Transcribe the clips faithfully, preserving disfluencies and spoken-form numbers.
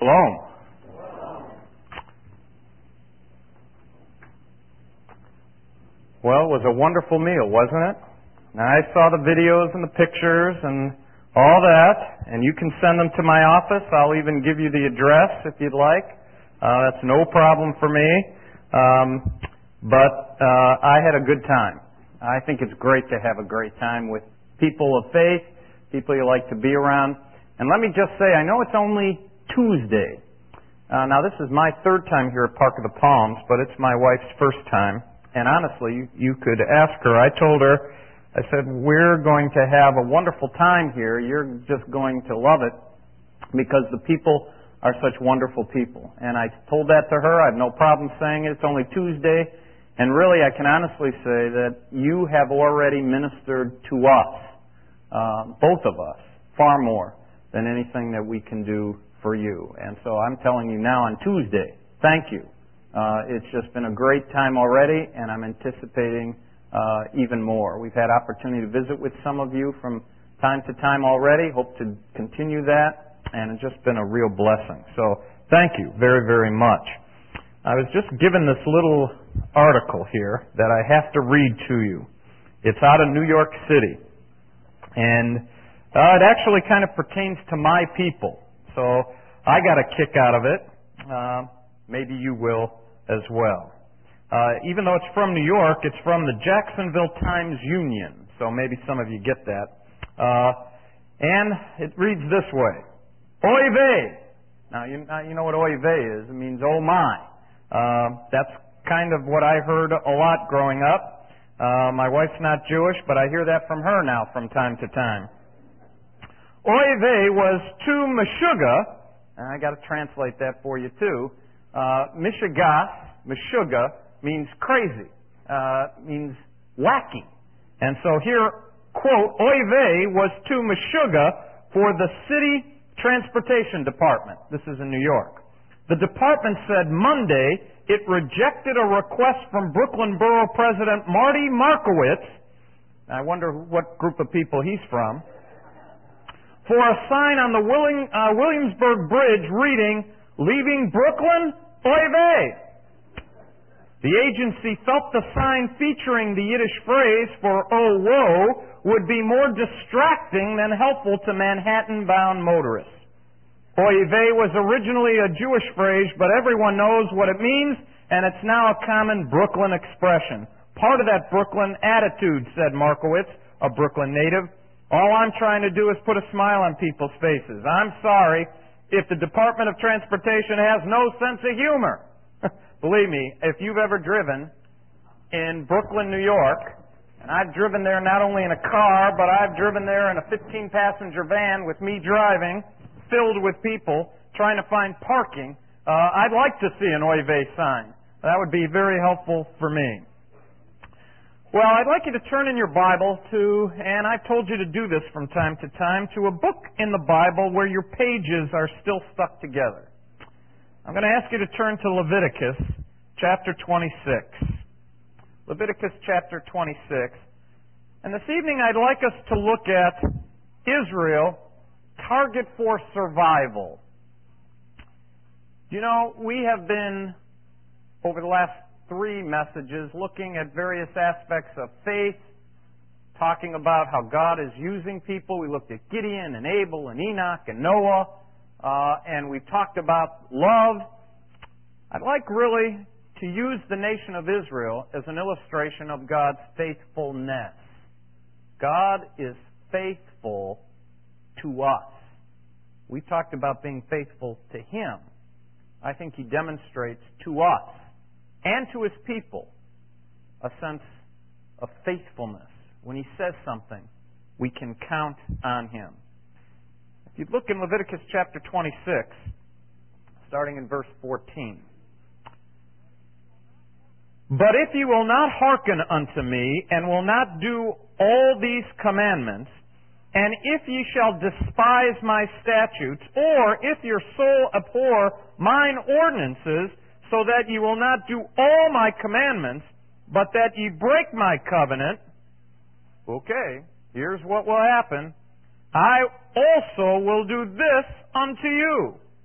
Shalom. Well, it was a wonderful meal, wasn't it? Now, I saw the videos and the pictures and all that, and you can send them to my office. I'll even give you the address if you'd like. Uh, that's no problem for me. Um, but uh, I had a good time. I think it's great to have a great time with people of faith, people you like to be around. And let me just say, I know it's only Tuesday. Uh, now, this is my third time here at Park of the Palms, but it's my wife's first time. And honestly, you, you could ask her. I told her, I said, we're going to have a wonderful time here. You're just going to love it because the people are such wonderful people. And I told that to her. I have no problem saying it. It's only Tuesday. And really, I can honestly say that you have already ministered to us, uh, both of us, far more than anything that we can do for you. And so I'm telling you now on Tuesday, thank you. Uh, it's just been a great time already, and I'm anticipating uh, even more. We've had opportunity to visit with some of you from time to time already. Hope to continue that, and it's just been a real blessing. So thank you very, very much. I was just given this little article here that I have to read to you. It's out of New York City, and uh, it actually kind of pertains to my people. So I got a kick out of it. Uh, maybe you will as well. Uh, even though it's from New York, it's from the Jacksonville Times-Union, so maybe some of you get that. Uh, and it reads this way. Oy vey! Now you, now, you know what oy vey is. It means oh my. Uh, that's kind of what I heard a lot growing up. Uh, my wife's not Jewish, but I hear that from her now from time to time. Oy vey was to Meshuggah, and I got to translate that for you too. Uh, Mishigas, Meshuggah, means crazy, uh, means wacky. And so here, quote, oy vey was to Meshuggah for the City Transportation Department. This is in New York. The department said Monday it rejected a request from Brooklyn Borough President Marty Markowitz. I wonder what group of people he's from. For a sign on the Willing, uh, Williamsburg Bridge reading, "Leaving Brooklyn? Oy vey!" The agency felt the sign featuring the Yiddish phrase for "oh whoa" would be more distracting than helpful to Manhattan-bound motorists. Oy vey was originally a Jewish phrase, but everyone knows what it means, and it's now a common Brooklyn expression. Part of that Brooklyn attitude, said Markowitz, a Brooklyn native. All I'm trying to do is put a smile on people's faces. I'm sorry if the Department of Transportation has no sense of humor. Believe me, if you've ever driven in Brooklyn, New York, and I've driven there not only in a car, but I've driven there in a fifteen passenger van with me driving, filled with people, trying to find parking, uh, I'd like to see an oy vey sign. That would be very helpful for me. Well, I'd like you to turn in your Bible to, and I've told you to do this from time to time, to a book in the Bible where your pages are still stuck together. I'm going to ask you to turn to Leviticus chapter twenty-six. Leviticus chapter twenty-six. And this evening I'd like us to look at Israel, target for survival. You know, we have been, over the last three messages, looking at various aspects of faith, talking about how God is using people. We looked at Gideon and Abel and Enoch and Noah, uh, and we talked about love. I'd like really to use the nation of Israel as an illustration of God's faithfulness. God is faithful to us. We talked about being faithful to Him. I think He demonstrates to us and to His people a sense of faithfulness. When He says something, we can count on Him. If you look in Leviticus chapter twenty-six, starting in verse fourteen. But if you will not hearken unto me, and will not do all these commandments, and if ye shall despise my statutes, or if your soul abhor mine ordinances, so that ye will not do all my commandments, but that ye break my covenant, okay, here's what will happen. I also will do this unto you.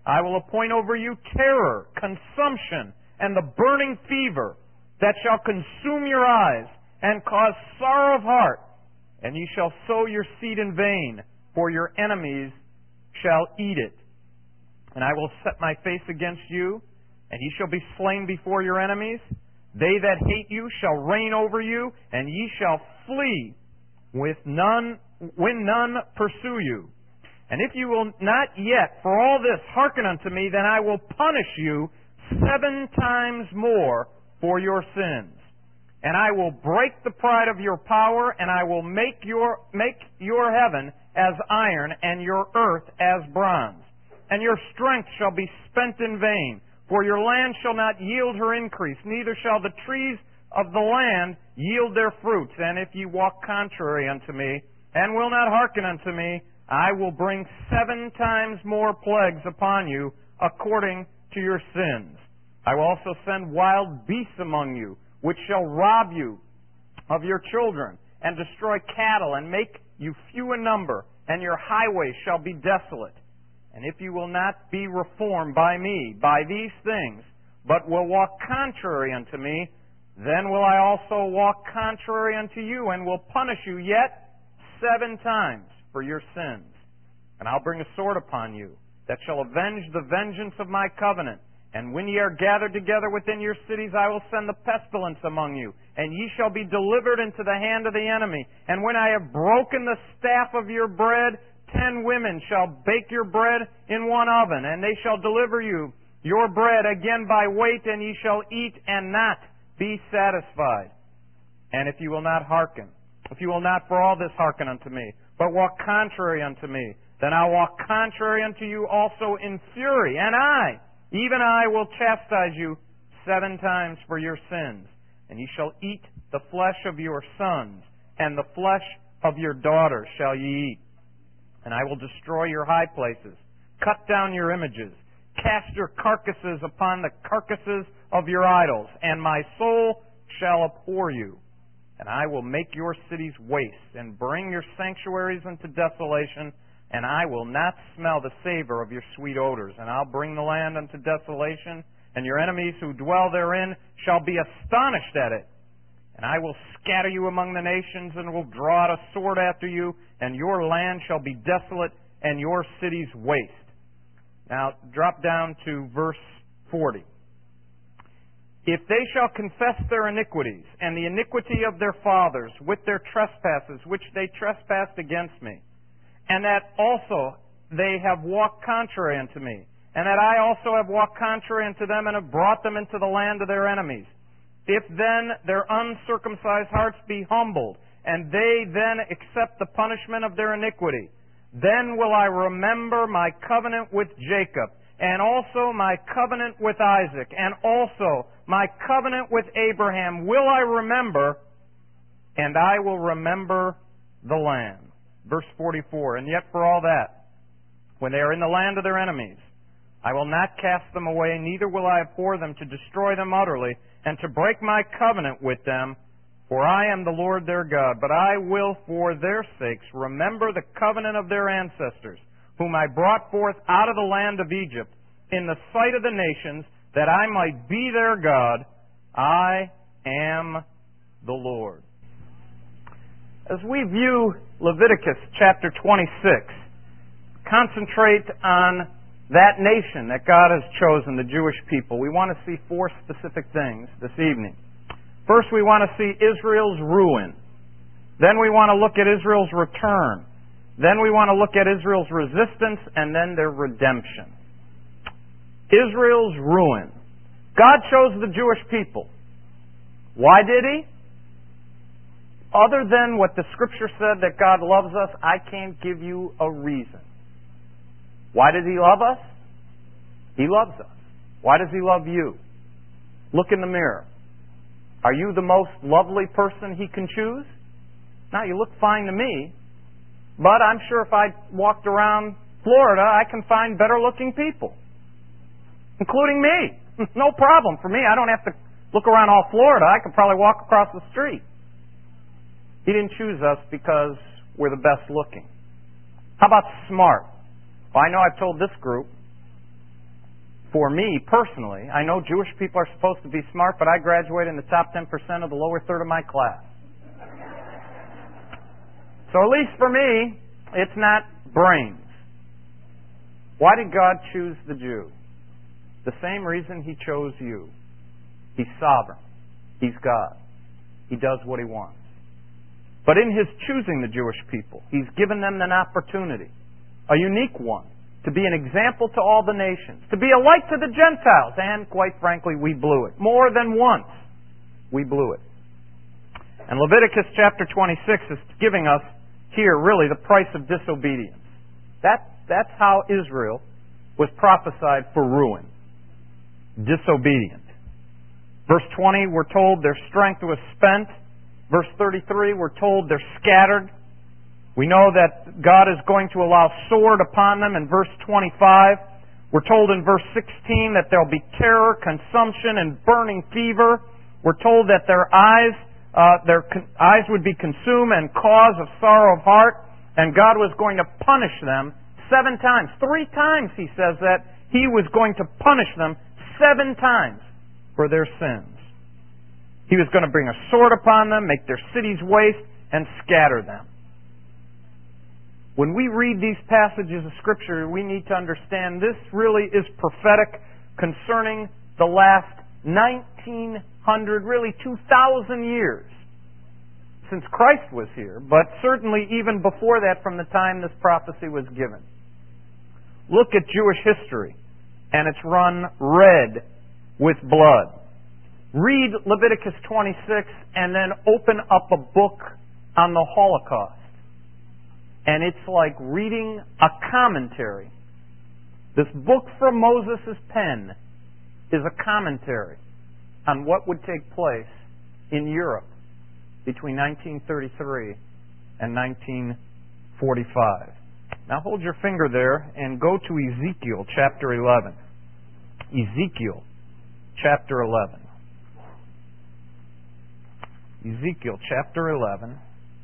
I will appoint over you terror, consumption, and the burning fever that shall consume your eyes and cause sorrow of heart. And ye shall sow your seed in vain, for your enemies shall eat it. And I will set my face against you, and ye shall be slain before your enemies. They that hate you shall reign over you, and ye shall flee with none, when none pursue you. And if you will not yet for all this hearken unto me, then I will punish you seven times more for your sins. And I will break the pride of your power, and I will make your make your heaven as iron, and your earth as bronze. And your strength shall be spent in vain, for your land shall not yield her increase, neither shall the trees of the land yield their fruits. And if ye walk contrary unto me, and will not hearken unto me, I will bring seven times more plagues upon you, according to your sins. I will also send wild beasts among you, which shall rob you of your children, and destroy cattle, and make you few in number, and your highways shall be desolate. And if you will not be reformed by me, by these things, but will walk contrary unto me, then will I also walk contrary unto you, and will punish you yet seven times for your sins. And I'll bring a sword upon you, that shall avenge the vengeance of my covenant. And when ye are gathered together within your cities, I will send the pestilence among you, and ye shall be delivered into the hand of the enemy. And when I have broken the staff of your bread, ten women shall bake your bread in one oven, and they shall deliver you your bread again by weight, and ye shall eat and not be satisfied. And if you will not hearken, if you will not for all this hearken unto me, but walk contrary unto me, then I will walk contrary unto you also in fury, and I, even I, will chastise you seven times for your sins. And ye shall eat the flesh of your sons, and the flesh of your daughters shall ye eat. And I will destroy your high places, cut down your images, cast your carcasses upon the carcasses of your idols, and my soul shall abhor you. And I will make your cities waste, and bring your sanctuaries into desolation, and I will not smell the savor of your sweet odors. And I'll bring the land unto desolation, and your enemies who dwell therein shall be astonished at it. And I will scatter you among the nations, and will draw out a sword after you, and your land shall be desolate, and your cities waste. Now, drop down to verse forty. If they shall confess their iniquities, and the iniquity of their fathers, with their trespasses, which they trespassed against me, and that also they have walked contrary unto me, and that I also have walked contrary unto them, and have brought them into the land of their enemies. If then their uncircumcised hearts be humbled, and they then accept the punishment of their iniquity, then will I remember my covenant with Jacob, and also my covenant with Isaac, and also my covenant with Abraham will I remember, and I will remember the land. Verse forty-four, and yet for all that, when they are in the land of their enemies, I will not cast them away, neither will I abhor them to destroy them utterly, and to break my covenant with them, for I am the Lord their God. But I will for their sakes remember the covenant of their ancestors, whom I brought forth out of the land of Egypt, in the sight of the nations, that I might be their God. I am the Lord. As we view Leviticus chapter twenty-six, concentrate on that nation that God has chosen, the Jewish people. We want to see four specific things this evening. First, we want to see Israel's ruin. Then we want to look at Israel's return. Then we want to look at Israel's resistance, and then their redemption. Israel's ruin. God chose the Jewish people. Why did He? Other than what the Scripture said that God loves us, I can't give you a reason. Why did He love us? He loves us. Why does He love you? Look in the mirror. Are you the most lovely person He can choose? Now, you look fine to me, but I'm sure if I walked around Florida, I can find better looking people, including me. No problem for me. I don't have to look around all Florida. I could probably walk across the street. He didn't choose us because we're the best looking. How about smart? Well, I know I've told this group for me personally. I know Jewish people are supposed to be smart, but I graduated in the top ten percent of the lower third of my class. So at least for me, it's not brains. Why did God choose the Jew? The same reason He chose you. He's sovereign. He's God. He does what He wants. But in His choosing the Jewish people, He's given them an opportunity, a unique one, to be an example to all the nations, to be a light to the Gentiles, and quite frankly, we blew it. More than once, we blew it. And Leviticus chapter twenty-six is giving us here really the price of disobedience. That, that's how Israel was prophesied for ruin. Disobedient. Verse twenty, we're told their strength was spent. Verse thirty-three, we're told they're scattered. We know that God is going to allow sword upon them in verse twenty-five. We're told in verse sixteen that there'll be terror, consumption, and burning fever. We're told that their eyes, uh, their con- eyes would be consumed and cause of sorrow of heart, and God was going to punish them seven times. Three times He says that He was going to punish them seven times for their sins. He was going to bring a sword upon them, make their cities waste, and scatter them. When we read these passages of Scripture, we need to understand this really is prophetic concerning the last nineteen hundred, really two thousand years since Christ was here, but certainly even before that from the time this prophecy was given. Look at Jewish history, and it's run red with blood. Read Leviticus twenty-six and then open up a book on the Holocaust. And it's like reading a commentary. This book from Moses' pen is a commentary on what would take place in Europe between nineteen thirty-three and nineteen forty-five. Now hold your finger there and go to Ezekiel chapter eleven. Ezekiel chapter eleven. Ezekiel chapter eleven.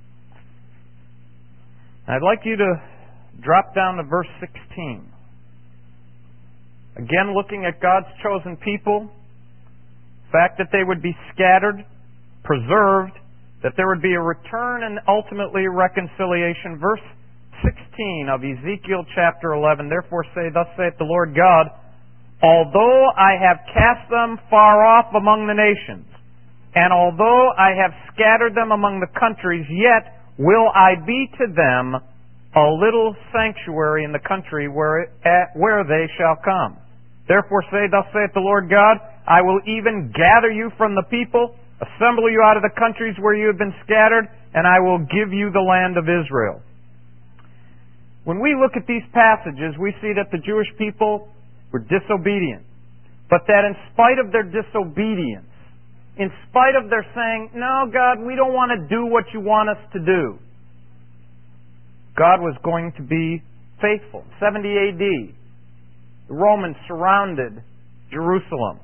I'd like you to drop down to verse sixteen. Again, looking at God's chosen people, the fact that they would be scattered, preserved, that there would be a return and ultimately reconciliation. Verse sixteen of Ezekiel chapter eleven, therefore say, thus saith the Lord God, although I have cast them far off among the nations, and although I have scattered them among the countries, yet will I be to them a little sanctuary in the country where, at, where they shall come. Therefore say, thus saith the Lord God, I will even gather you from the people, assemble you out of the countries where you have been scattered, and I will give you the land of Israel. When we look at these passages, we see that the Jewish people were disobedient, but that in spite of their disobedience, in spite of their saying, no, God, we don't want to do what you want us to do, God was going to be faithful. seventy A D, the Romans surrounded Jerusalem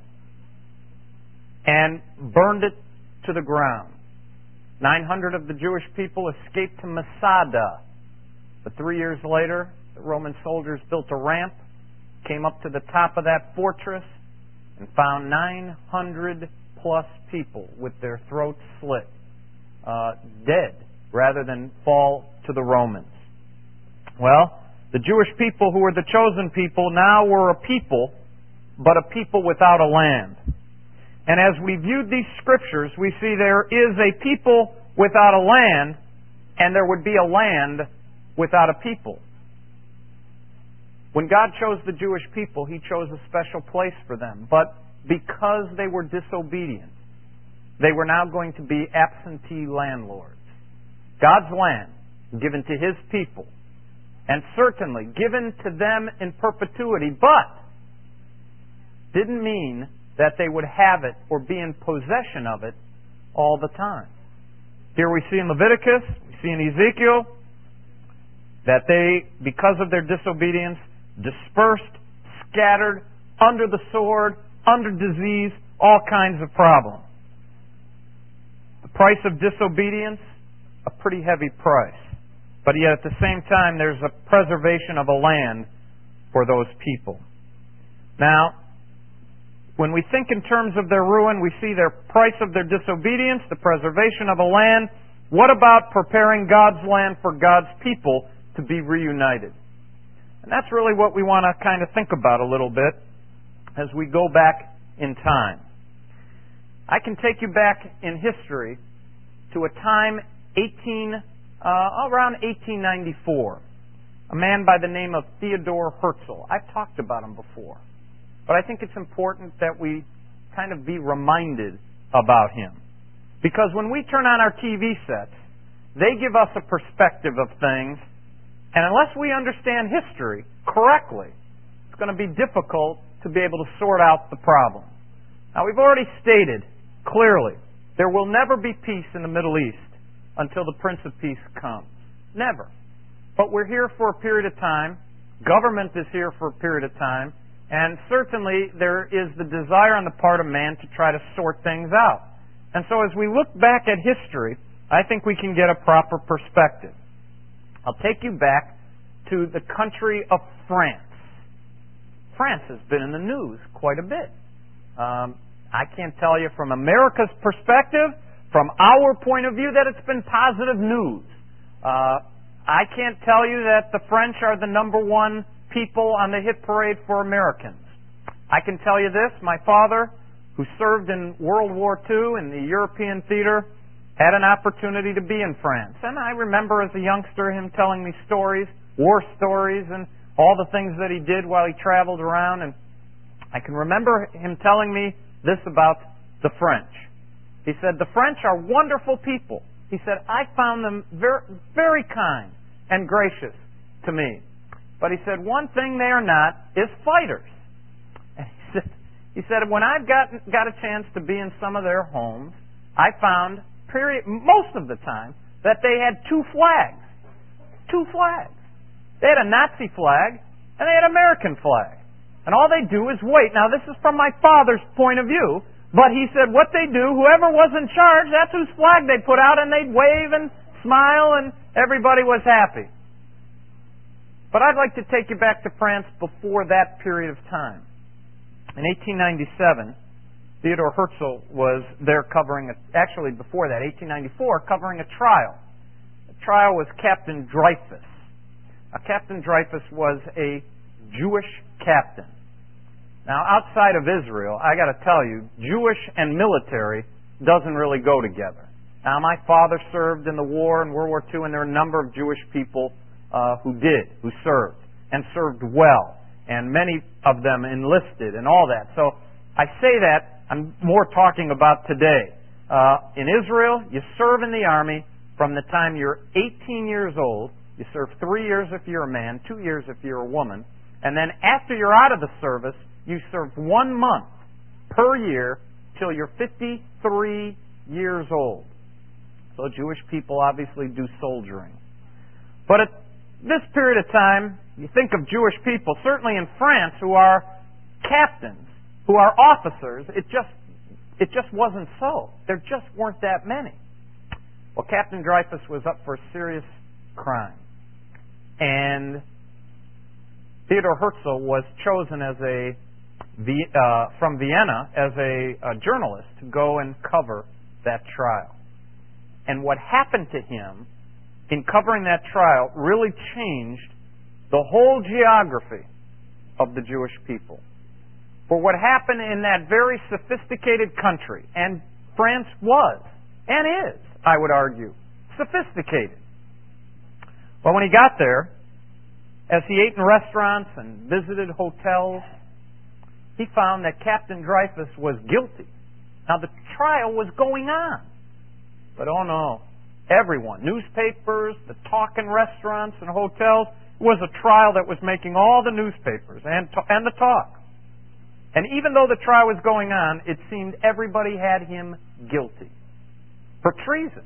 and burned it to the ground. nine hundred of the Jewish people escaped to Masada. But three years later, the Roman soldiers built a ramp, came up to the top of that fortress, and found nine hundred plus people with their throats slit, uh, dead, rather than fall to the Romans. Well, the Jewish people who were the chosen people now were a people, but a people without a land. And as we viewed these scriptures, we see there is a people without a land, and there would be a land without a people. When God chose the Jewish people, He chose a special place for them. But because they were disobedient, they were now going to be absentee landlords. God's land given to His people, and certainly given to them in perpetuity, but didn't mean that they would have it or be in possession of it all the time. Here we see in Leviticus, we see in Ezekiel, that they, because of their disobedience, dispersed, scattered, under the sword, under disease, all kinds of problems. The price of disobedience, a pretty heavy price. But yet at the same time, there's a preservation of a land for those people. Now, When we think in terms of their ruin, we see their price of their disobedience, the preservation of a land. What about preparing God's land for God's people to be reunited? And that's really what we want to kind of think about a little bit as we go back in time. I can take you back in history to a time eighteen uh, around eighteen ninety-four. A man by the name of Theodore Herzl. I've talked about him before, but I think it's important that we kind of be reminded about him. Because when we turn on our T V sets, they give us a perspective of things, and unless we understand history correctly, it's going to be difficult to be able to sort out the problem. Now, we've already stated clearly, there will never be peace in the Middle East until the Prince of Peace comes. Never. But we're here for a period of time. Government is here for a period of time. And certainly there is the desire on the part of man to try to sort things out. And so as we look back at history, I think we can get a proper perspective. I'll take you back to the country of France. France has been in the news quite a bit. Um, I can't tell you from America's perspective, from our point of view, that it's been positive news. Uh, I can't tell you that the French are the number one people on the hit parade for Americans. I can tell you this, my father, who served in World War Two in the European theater, had an opportunity to be in France. And I remember as a youngster him telling me stories, war stories, and all the things that he did while he traveled around. And I can remember him telling me this about the French. He said, the French are wonderful people. He said, I found them very, very kind and gracious to me. But he said, one thing they are not is fighters. And he said, he said when I've got, got a chance to be in some of their homes, I found, period, most of the time, that they had two flags. Two flags. They had a Nazi flag and they had an American flag. And all they do is wait. Now, this is from my father's point of view, but he said what they do, whoever was in charge, that's whose flag they put out, and they'd wave and smile, and everybody was happy. But I'd like to take you back to France before that period of time. In eighteen ninety-seven, Theodore Herzl was there covering, a, actually before that, eighteen ninety-four, covering a trial. The trial was Captain Dreyfus. Now, Captain Dreyfus was a Jewish captain. Now, outside of Israel, I got to tell you, Jewish and military doesn't really go together. Now, my father served in the war in World War Two, and there are a number of Jewish people uh, who did, who served, and served well, and many of them enlisted and all that. So I say that, I'm more talking about today. Uh, in Israel, you serve in the army from the time you're eighteen years old. You serve three years if you're a man, two years if you're a woman. And then after you're out of the service, you serve one month per year till you're fifty-three years old. So Jewish people obviously do soldiering. But at this period of time, you think of Jewish people, certainly in France, who are captains, who are officers, it just, it just wasn't so. There just weren't that many. Well, Captain Dreyfus was up for a serious crime. And Theodore Herzl was chosen as a uh, from Vienna as a, a journalist to go and cover that trial. And what happened to him in covering that trial really changed the whole geography of the Jewish people. For what happened in that very sophisticated country, and France was, and is, I would argue, sophisticated. But when he got there, as he ate in restaurants and visited hotels, he found that Captain Dreyfus was guilty. Now, the trial was going on. But oh no, everyone, newspapers, the talk in restaurants and hotels, it was a trial that was making all the newspapers and, and the talk. And even though the trial was going on, it seemed everybody had him guilty for treason.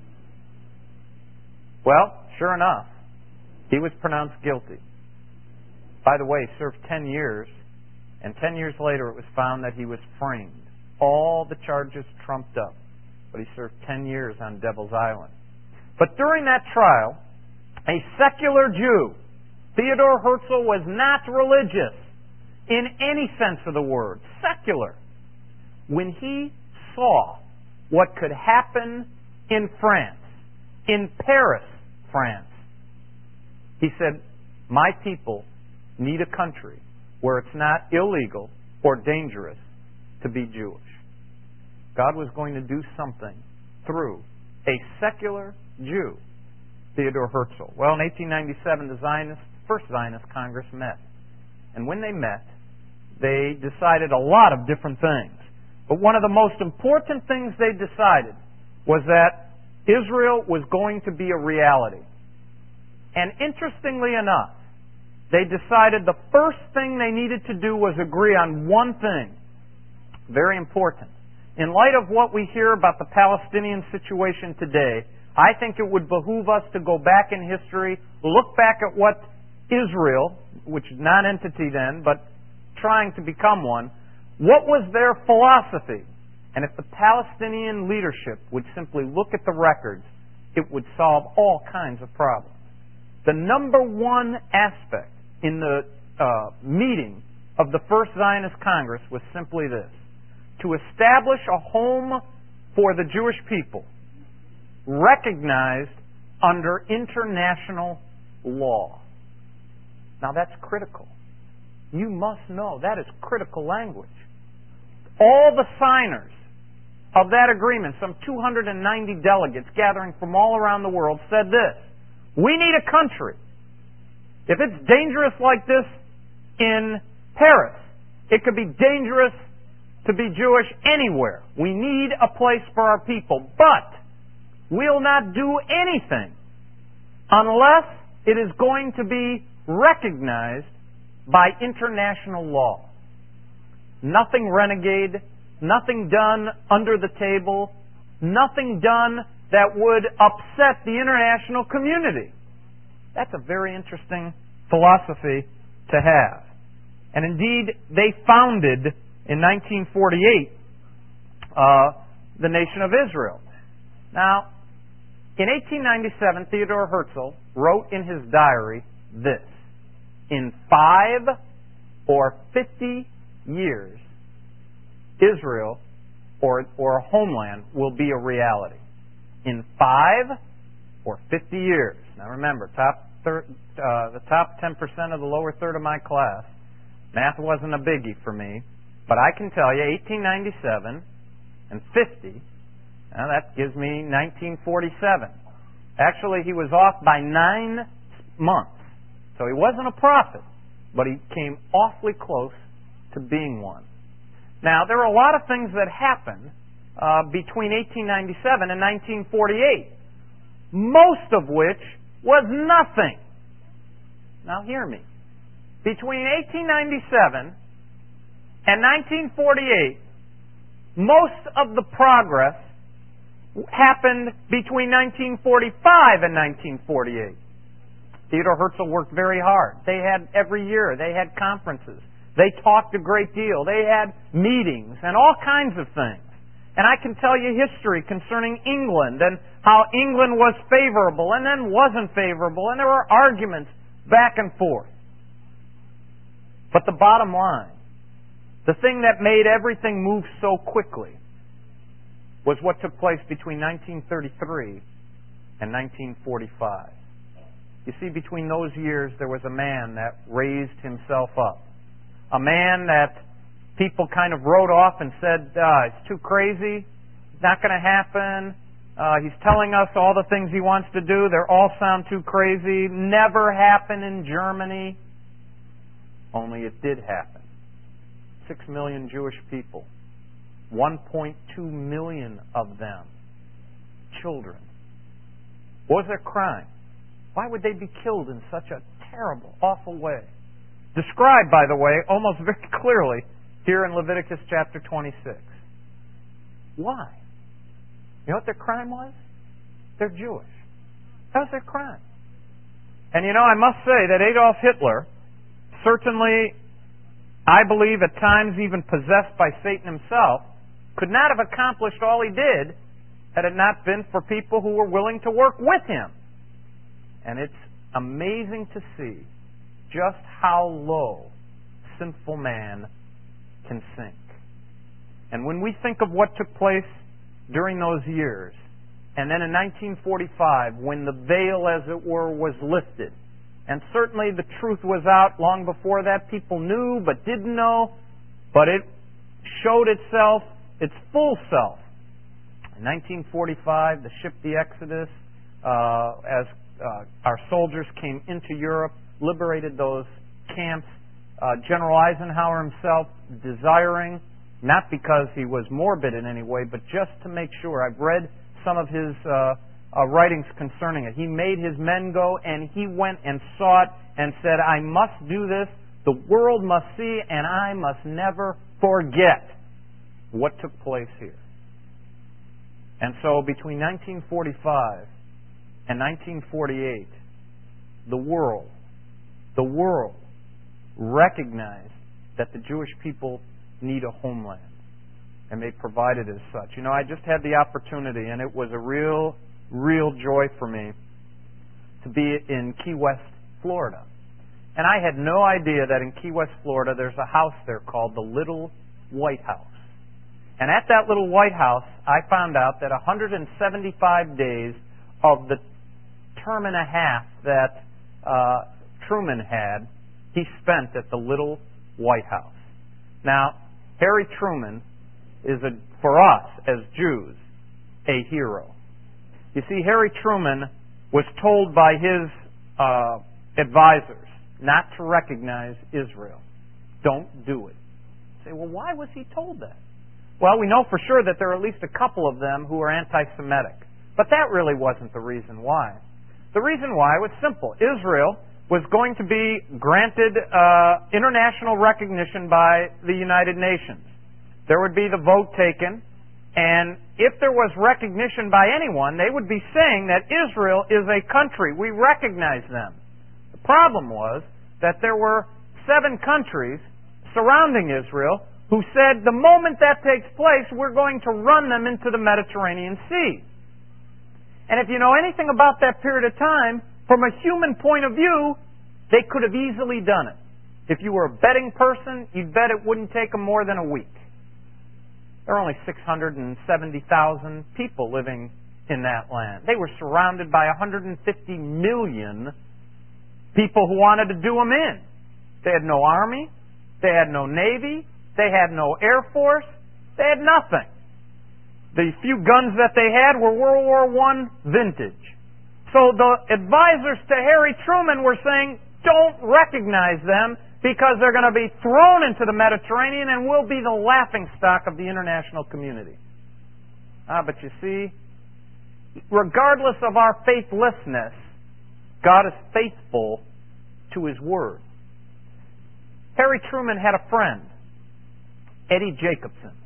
Well, sure enough, he was pronounced guilty. By the way, served ten years, and ten years later it was found that he was framed. All the charges trumped up, but he served ten years on Devil's Island. But during that trial, a secular Jew, Theodore Herzl, was not religious in any sense of the word. Secular. when he saw what could happen in France, in Paris, France, he said, my people need a country where it's not illegal or dangerous to be Jewish. God was going to do something through a secular Jew, Theodor Herzl. Well, in eighteen ninety-seven, the Zionist, first Zionist Congress met. And when they met, they decided a lot of different things. But one of the most important things they decided was that Israel was going to be a reality. And interestingly enough, they decided the first thing they needed to do was agree on one thing. Very important. In light of what we hear about the Palestinian situation today, I think it would behoove us to go back in history, look back at what Israel, which is non-entity then, but trying to become one, what was their philosophy? And if the Palestinian leadership would simply look at the records, it would solve all kinds of problems. The number one aspect in the uh, meeting of the First Zionist Congress was simply this: to establish a home for the Jewish people, recognized under international law. Now that's critical. You must know that is critical language. All the signers of that agreement, some two hundred ninety delegates gathering from all around the world, said this: we need a country. If it's dangerous like this in Paris, it could be dangerous to be Jewish anywhere. We need a place for our people. But we'll not do anything unless it is going to be recognized by international law. Nothing renegade, nothing done under the table, nothing done that would upset the international community. That's a very interesting philosophy to have. And indeed, they founded in nineteen forty-eight uh, the nation of Israel. Now, in eighteen ninety-seven, Theodor Herzl wrote in his diary this: in five or fifty years, Israel or, or a homeland will be a reality. In five or fifty years. Now remember, top thir- uh, the top ten percent of the lower third of my class, math wasn't a biggie for me, but I can tell you eighteen ninety-seven and fifty, now that gives me nineteen forty-seven. Actually, he was off by nine months. So he wasn't a prophet, but he came awfully close to being one. Now, there are a lot of things that happened uh, between eighteen ninety-seven and nineteen forty-eight, most of which was nothing. Now, hear me. Between eighteen ninety-seven and nineteen forty-eight, most of the progress happened between nineteen forty-five and nineteen forty-eight. Theodor Herzl worked very hard. They had every year, they had conferences. They talked a great deal. They had meetings and all kinds of things. And I can tell you history concerning England and how England was favorable and then wasn't favorable, and there were arguments back and forth. But the bottom line, the thing that made everything move so quickly, was what took place between nineteen thirty-three and nineteen forty-five. You see, between those years, there was a man that raised himself up. A man that people kind of wrote off and said, uh, it's too crazy, it's not going to happen, uh, he's telling us all the things he wants to do, they all sound too crazy, never happened in Germany. Only it did happen. Six million Jewish people, one point two million of them children. What was their crime? Why would they be killed in such a terrible, awful way? Described, by the way, almost very clearly here in Leviticus chapter twenty-six. Why? You know what their crime was? They're Jewish. That was their crime. And you know, I must say that Adolf Hitler, certainly, I believe at times even possessed by Satan himself, could not have accomplished all he did had it not been for people who were willing to work with him. And it's amazing to see just how low sinful man can sink. And when we think of what took place during those years, and then in nineteen forty-five, when the veil, as it were, was lifted, and certainly the truth was out long before that, people knew but didn't know, but it showed itself, its full self. In nineteen forty-five, the ship the Exodus, uh, as uh, our soldiers came into Europe, liberated those camps. Uh, General Eisenhower himself desiring, not because he was morbid in any way, but just to make sure. I've read some of his uh, uh, writings concerning it. He made his men go, and he went and saw it and said, I must do this, the world must see, and I must never forget what took place here. And so between nineteen forty-five and nineteen forty-eight, the world, the world recognized that the Jewish people need a homeland, and they provided as such. You know, I just had the opportunity, and it was a real, real joy for me to be in Key West, Florida. And I had no idea that in Key West, Florida, there's a house there called the Little White House. And at that Little White House, I found out that one hundred seventy-five days of the term and a half that uh, Truman had, he spent at the Little White House. Now, Harry Truman is, a, for us as Jews, a hero. You see, Harry Truman was told by his uh, advisors not to recognize Israel. Don't do it. You say, well, why was he told that? Well, we know for sure that there are at least a couple of them who are anti-Semitic. But that really wasn't the reason why. The reason why was simple. Israel was going to be granted uh, international recognition by the United Nations. There would be the vote taken, and if there was recognition by anyone, they would be saying that Israel is a country. We recognize them. The problem was that there were seven countries surrounding Israel who said, the moment that takes place, we're going to run them into the Mediterranean Sea. And if you know anything about that period of time, from a human point of view, they could have easily done it. If you were a betting person, you'd bet it wouldn't take them more than a week. There are only six hundred seventy thousand people living in that land. They were surrounded by one hundred fifty million people who wanted to do them in. They had no army. They had no navy. They had no air force. They had nothing. The few guns that they had were World War One vintage. So the advisors to Harry Truman were saying, don't recognize them because they're going to be thrown into the Mediterranean and will be the laughingstock of the international community. Ah, but you see, regardless of our faithlessness, God is faithful to His Word. Harry Truman had a friend, Eddie Jacobson.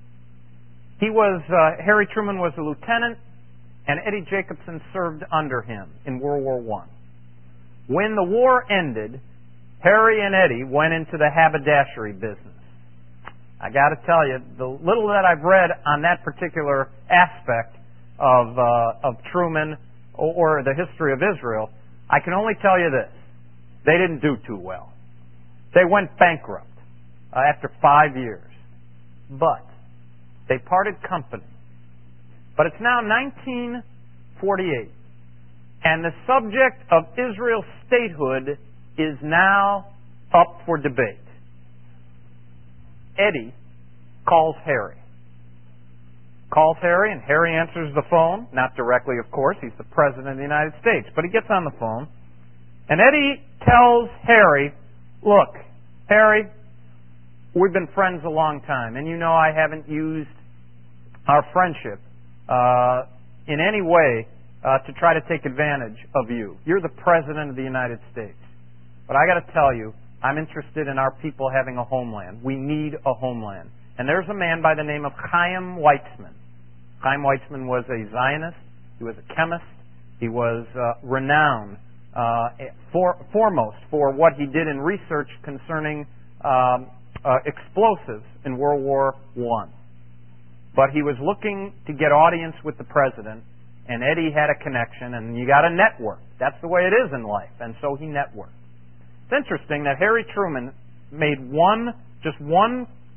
He was, uh, Harry Truman was a lieutenant, and Eddie Jacobson served under him in World War One. When the war ended, Harry and Eddie went into the haberdashery business. I got to tell you, the little that I've read on that particular aspect of uh, of Truman or, or the history of Israel, I can only tell you this: they didn't do too well. They went bankrupt uh, after five years, but they parted company. But it's now nineteen forty-eight, and the subject of Israel's statehood is now up for debate. Eddie calls Harry. Calls Harry, and Harry answers the phone. Not directly, of course. He's the President of the United States. But he gets on the phone, and Eddie tells Harry, look, Harry, we've been friends a long time, and you know I haven't used our friendship uh, in any way uh, to try to take advantage of you. You're the President of the United States. But I got to tell you, I'm interested in our people having a homeland. We need a homeland. And there's a man by the name of Chaim Weizmann. Chaim Weizmann was a Zionist. He was a chemist. He was uh, renowned uh, for, foremost for what he did in research concerning um, uh, explosives in World War One. But he was looking to get audience with the president, and Eddie had a connection, and you got to network. That's the way it is in life, and so he networked. It's interesting that Harry Truman made one, just one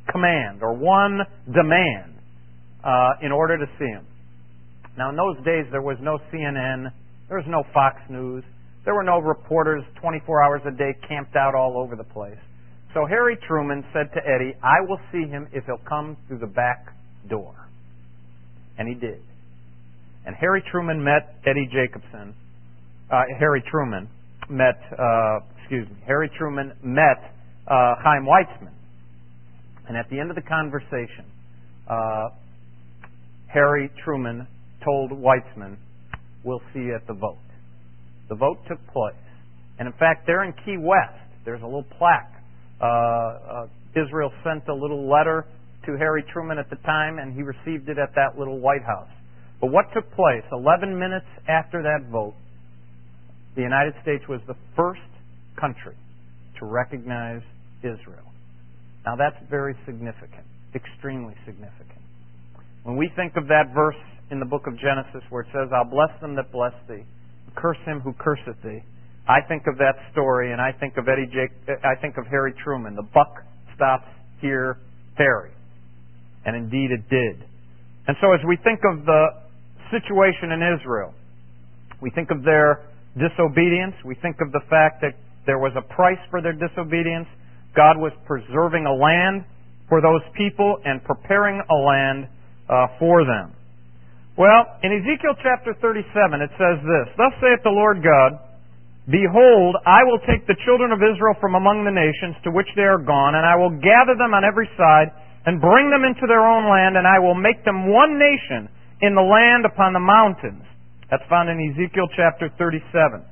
command or one demand uh, in order to see him. Now, in those days, there was no C N N, there was no Fox News, there were no reporters twenty-four hours a day camped out all over the place. So Harry Truman said to Eddie, I will see him if he'll come through the back door. And he did. And Harry Truman met Eddie Jacobson. Uh, Harry Truman met, uh, excuse me, Harry Truman met uh, Chaim Weizmann. And at the end of the conversation, uh, Harry Truman told Weizmann, we'll see you at the vote. The vote took place. And in fact, there in Key West, there's a little plaque. Uh, uh, Israel sent a little letter to Harry Truman at the time, and he received it at that little White House. But what took place, eleven minutes after that vote, the United States was the first country to recognize Israel. Now that's very significant, extremely significant. When we think of that verse in the book of Genesis where it says, I'll bless them that bless thee, curse him who curseth thee, I think of that story and I think of Eddie Jake, I think of Harry Truman. The buck stops here, Harry. And indeed it did. And so as we think of the situation in Israel, we think of their disobedience, we think of the fact that there was a price for their disobedience. God was preserving a land for those people and preparing a land uh, for them. Well, in Ezekiel chapter thirty-seven it says this, Thus saith the Lord God, Behold, I will take the children of Israel from among the nations to which they are gone, and I will gather them on every side, and bring them into their own land, and I will make them one nation in the land upon the mountains. That's found in Ezekiel chapter thirty-seven.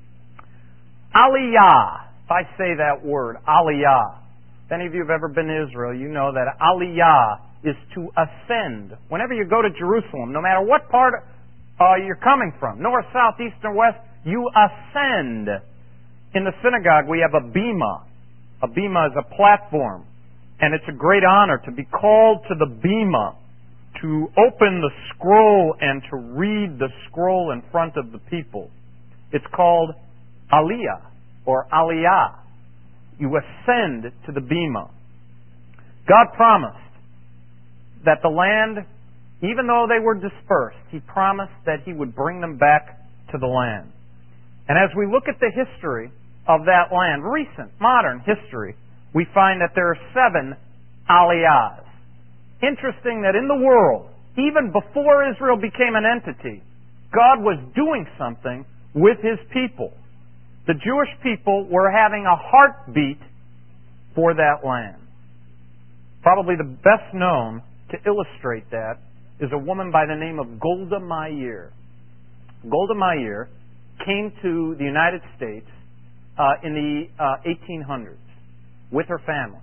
Aliyah. If I say that word, Aliyah. If any of you have ever been to Israel, you know that Aliyah is to ascend. Whenever you go to Jerusalem, no matter what part uh, you're coming from, north, south, east, or west, you ascend. In the synagogue, we have a bema. A bema is a platform. And it's a great honor to be called to the bema, to open the scroll and to read the scroll in front of the people. It's called Aliyah or Aliyah. You ascend to the bema. God promised that the land, even though they were dispersed, He promised that He would bring them back to the land. And as we look at the history of that land, recent, modern history, we find that there are seven Aliyahs. Interesting that in the world, even before Israel became an entity, God was doing something with His people. The Jewish people were having a heartbeat for that land. Probably the best known to illustrate that is a woman by the name of Golda Meir. Golda Meir came to the United States uh, in the uh, eighteen hundreds with her family.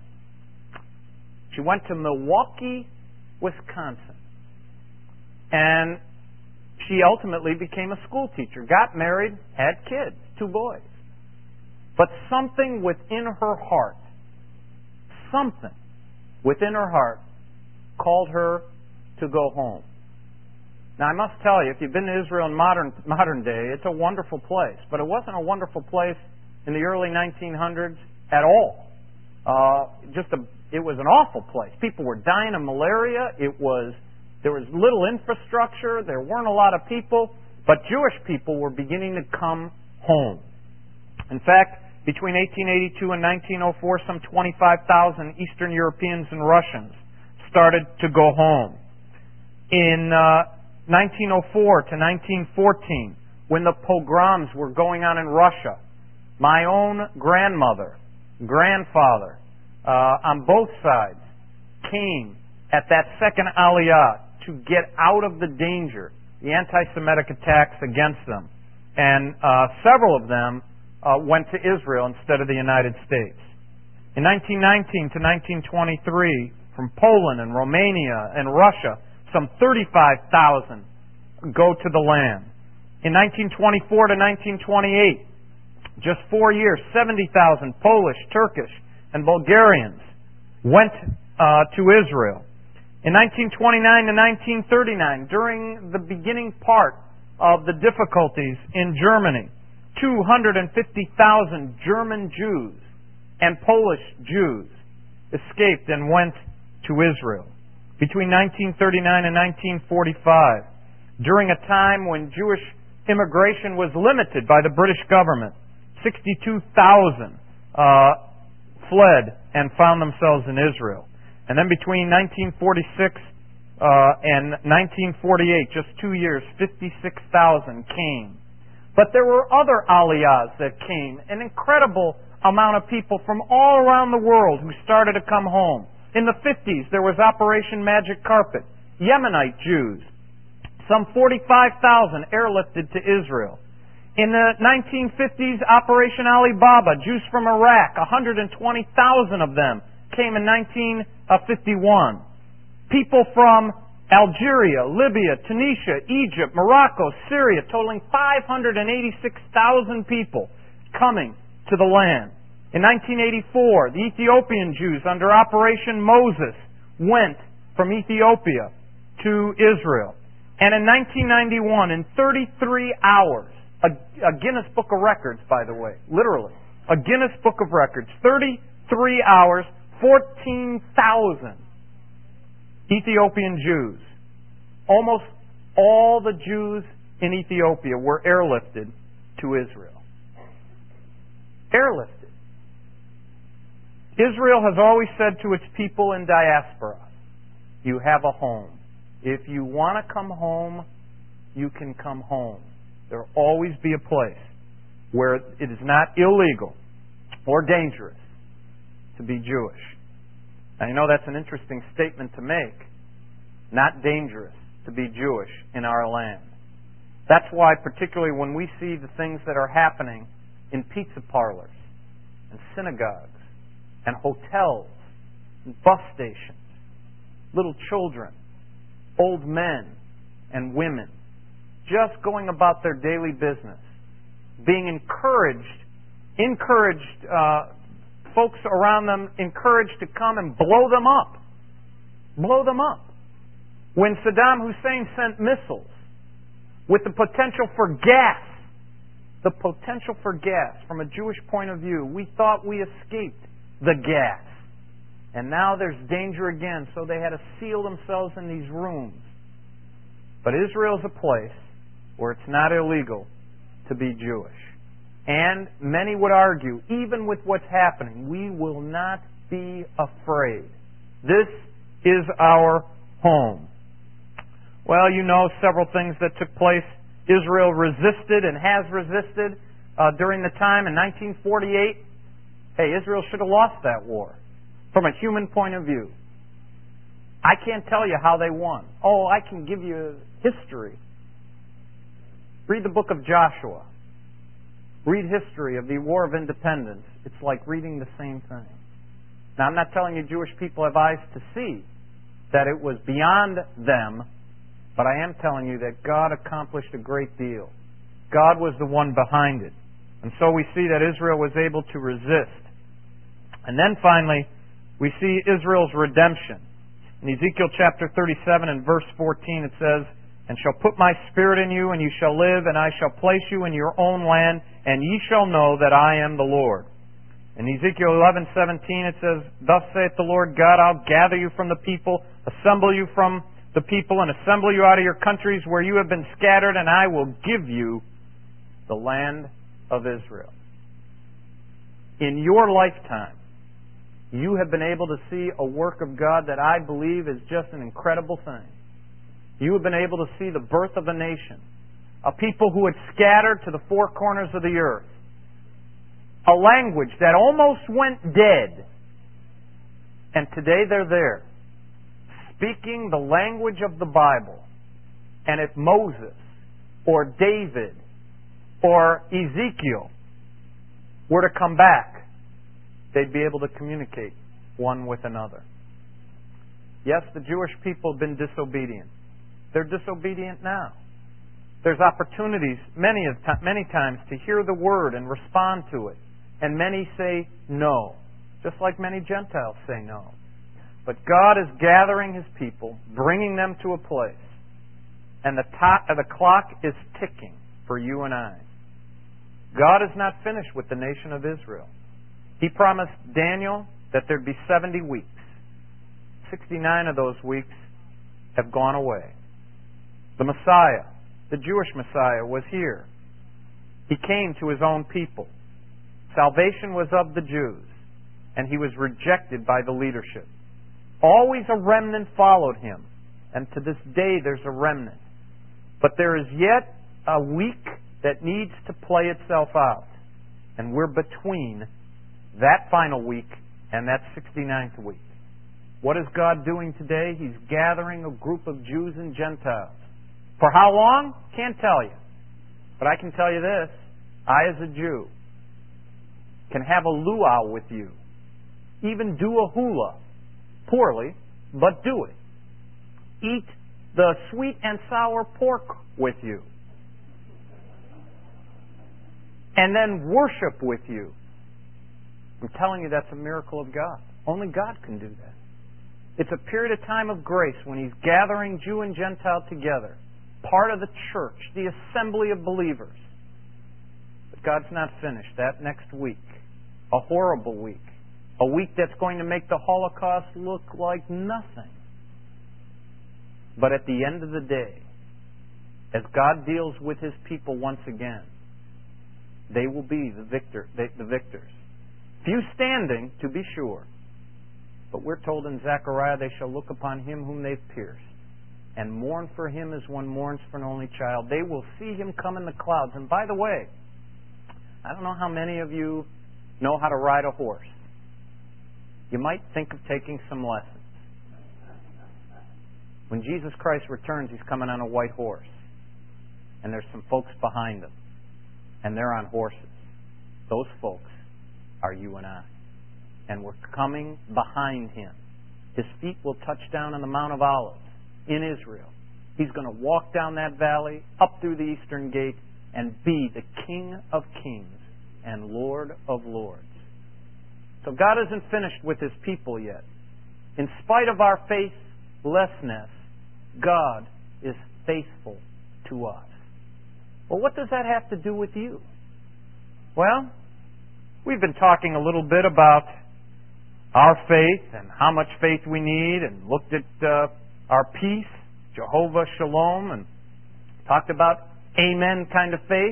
She went to Milwaukee, Wisconsin, and she ultimately became a school teacher, got married, had kids, two boys. But something within her heart, something within her heart called her to go home. Now, I must tell you, if you've been to Israel in modern modern day, it's a wonderful place. But it wasn't a wonderful place in the early nineteen hundreds at all. Uh, just a, it was an awful place. People were dying of malaria. It was there was little infrastructure. There weren't a lot of people. But Jewish people were beginning to come home. In fact, between eighteen eighty-two and nineteen oh four, some twenty-five thousand Eastern Europeans and Russians started to go home. In uh, nineteen oh four to nineteen fourteen, when the pogroms were going on in Russia, my own grandmother, grandfather, uh, on both sides, came at that second Aliyah to get out of the danger, the anti-Semitic attacks against them. And uh, several of them uh, went to Israel instead of the United States. In nineteen nineteen to nineteen twenty-three, from Poland and Romania and Russia, some thirty-five thousand go to the land. In nineteen twenty-four to nineteen twenty-eight, just four years, seventy thousand Polish, Turkish, and Bulgarians went uh, to Israel. In nineteen twenty-nine to nineteen thirty-nine, during the beginning part of the difficulties in Germany, two hundred fifty thousand German Jews and Polish Jews escaped and went to Israel. Between nineteen thirty-nine and nineteen forty-five, during a time when Jewish immigration was limited by the British government, sixty-two thousand uh, fled and found themselves in Israel. And then between nineteen forty-six uh, and nineteen forty-eight, just two years, fifty-six thousand came. But there were other aliyahs that came, an incredible amount of people from all around the world who started to come home. In the fifties, there was Operation Magic Carpet, Yemenite Jews. Some forty-five thousand airlifted to Israel. In the nineteen fifties, Operation Alibaba, Jews from Iraq, one hundred twenty thousand of them came in nineteen fifty-one. People from Algeria, Libya, Tunisia, Egypt, Morocco, Syria, totaling five hundred eighty-six thousand people coming to the land. In nineteen eighty-four, the Ethiopian Jews under Operation Moses went from Ethiopia to Israel. And in nineteen ninety-one, in thirty-three hours, a, a Guinness Book of Records, by the way, literally, a Guinness Book of Records, thirty-three hours, fourteen thousand Ethiopian Jews. Almost all the Jews in Ethiopia were airlifted to Israel. Airlifted. Israel has always said to its people in diaspora, you have a home. If you want to come home, you can come home. There will always be a place where it is not illegal or dangerous to be Jewish. Now, you know that's an interesting statement to make. Not dangerous to be Jewish in our land. That's why, particularly when we see the things that are happening in pizza parlors and synagogues and hotels and bus stations, little children, old men and women, just going about their daily business, being encouraged, encouraged, uh, folks around them encouraged to come and blow them up. Blow them up. When Saddam Hussein sent missiles with the potential for gas, the potential for gas, from a Jewish point of view, we thought we escaped the gas. And now there's danger again, so they had to seal themselves in these rooms. But Israel is a place where it's not illegal to be Jewish. And many would argue, even with what's happening, we will not be afraid. This is our home. Well, you know several things that took place. Israel resisted and has resisted uh, during the time in nineteen forty-eight. Hey, Israel should have lost that war from a human point of view. I can't tell you how they won. Oh, I can give you history. Read the book of Joshua. Read history of the War of Independence. It's like reading the same thing. Now, I'm not telling you Jewish people have eyes to see that it was beyond them, but I am telling you that God accomplished a great deal. God was the one behind it. And so we see that Israel was able to resist. And then finally, we see Israel's redemption. In Ezekiel chapter thirty-seven and verse fourteen it says, "And shall put my spirit in you, and you shall live, and I shall place you in your own land, and ye shall know that I am the Lord." In Ezekiel eleven seventeen it says, "Thus saith the Lord God, I'll gather you from the people, assemble you from the people, and assemble you out of your countries where you have been scattered, and I will give you the land of Israel." In your lifetime, you have been able to see a work of God that I believe is just an incredible thing. You have been able to see the birth of a nation, a people who had scattered to the four corners of the earth, a language that almost went dead, and today they're there, speaking the language of the Bible. And if Moses or David or Ezekiel were to come back, they'd be able to communicate one with another. Yes, the Jewish people have been disobedient. They're disobedient now. There's opportunities many of many times to hear the word and respond to it. And many say no, just like many Gentiles say no. But God is gathering His people, bringing them to a place, and the, to- the clock is ticking for you and I. God is not finished with the nation of Israel. He promised Daniel that there'd be seventy weeks. sixty-nine of those weeks have gone away. The Messiah, the Jewish Messiah, was here. He came to His own people. Salvation was of the Jews, and He was rejected by the leadership. Always a remnant followed Him, and to this day there's a remnant. But there is yet a week that needs to play itself out, and we're between that final week and that sixty-ninth week. What is God doing today? He's gathering a group of Jews and Gentiles. For how long? Can't tell you. But I can tell you this. I, as a Jew, can have a luau with you. Even do a hula. Poorly, but do it. Eat the sweet and sour pork with you. And then worship with you. I'm telling you, that's a miracle of God. Only God can do that. It's a period of time of grace when He's gathering Jew and Gentile together. Part of the church, the assembly of believers. But God's not finished. That next week, a horrible week. A week that's going to make the Holocaust look like nothing. But at the end of the day, as God deals with His people once again, they will be the victor, they, the victors. Few standing, to be sure. But we're told in Zechariah, they shall look upon Him whom they've pierced, and mourn for Him as one mourns for an only child. They will see Him come in the clouds. And by the way, I don't know how many of you know how to ride a horse. You might think of taking some lessons. When Jesus Christ returns, He's coming on a white horse. And there's some folks behind Him. And they're on horses. Those folks are you and I. And we're coming behind Him. His feet will touch down on the Mount of Olives in Israel. He's going to walk down that valley, up through the eastern gate, and be the King of kings and Lord of lords. So God isn't finished with His people yet. In spite of our faithlessness, God is faithful to us. Well, what does that have to do with you? Well, we've been talking a little bit about our faith and how much faith we need, and looked at uh, our peace, Jehovah Shalom, and talked about amen kind of faith.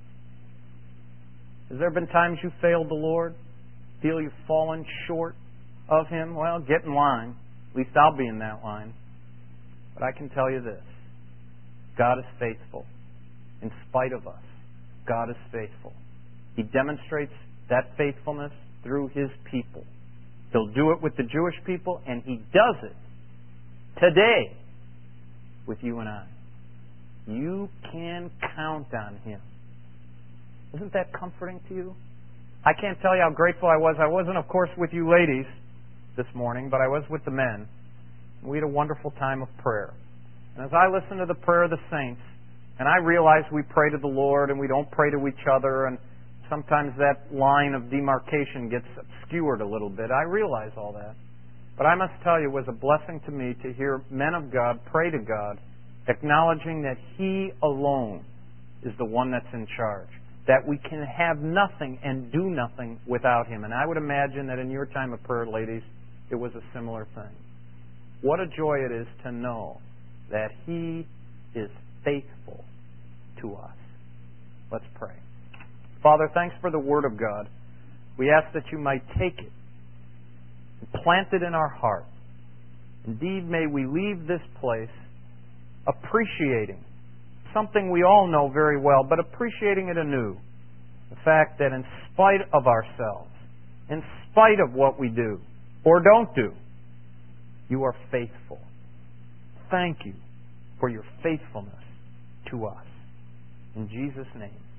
Has there been times you failed the Lord? Feel you've fallen short of Him? Well, get in line. At least I'll be in that line. But I can tell you this. God is faithful. In spite of us, God is faithful. He demonstrates that faithfulness through His people. He'll do it with the Jewish people, and He does it today with you and I. You can count on Him. Isn't that comforting to you? I can't tell you how grateful I was. I wasn't, of course, with you ladies this morning, but I was with the men. We had a wonderful time of prayer. And as I listened to the prayer of the saints, and I realize we pray to the Lord and we don't pray to each other, and sometimes that line of demarcation gets obscured a little bit. I realize all that. But I must tell you, it was a blessing to me to hear men of God pray to God, acknowledging that He alone is the one that's in charge. That we can have nothing and do nothing without Him. And I would imagine that in your time of prayer, ladies, it was a similar thing. What a joy it is to know that He is faithful to us. Let's pray. Father, thanks for the Word of God. We ask that You might take it and plant it in our heart. Indeed, may we leave this place appreciating something we all know very well, but appreciating it anew. The fact that in spite of ourselves, in spite of what we do or don't do, You are faithful. Thank You for Your faithfulness to us. In Jesus' name.